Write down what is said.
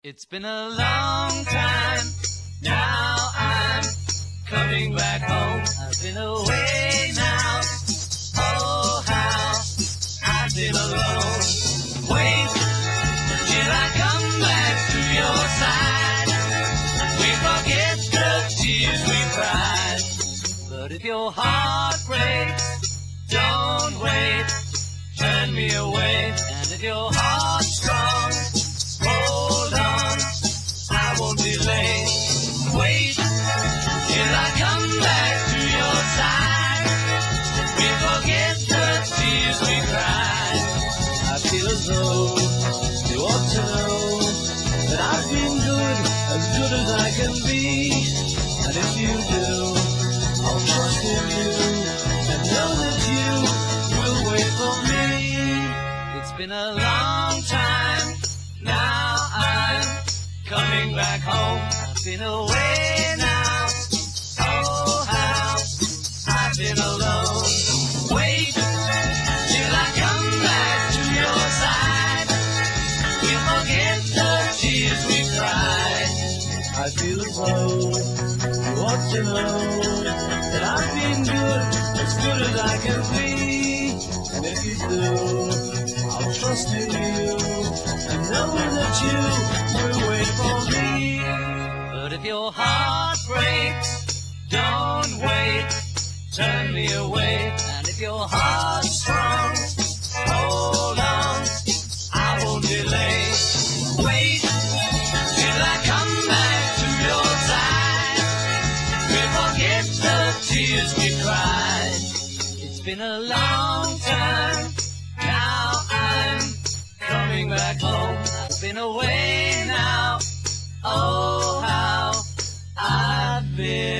It's been a long time, now I'm coming back home. I've been away now, oh how I've been alone. Wait till I come back to your side. We forget the tears we cried. But if your heart breaks, don't wait, turn me away. And if your heart's strong, hold on, I won't delay. Wait till I come back to your side. We forget the tears we cried. I feel as though you ought to know that I've been good as I can be. And if you do, I'll trust in you and know that you will wait for me. It's been a long time, now I'm coming back home. I've been away now, oh how I've been alone. Wait till I come back to your side. We forget the tears we cried. I feel as though you ought to know that I've been as good as I can be. And if you do, I'll trust in you and know that you will wait for me. But if your heart breaks, don't wait, turn me away. And if your heart's strong, hold on, I won't delay. Wait till I come back to your side. We'll forget the tears we cried. It's been a long time, now I'm coming back home. I've been away now, oh how I've been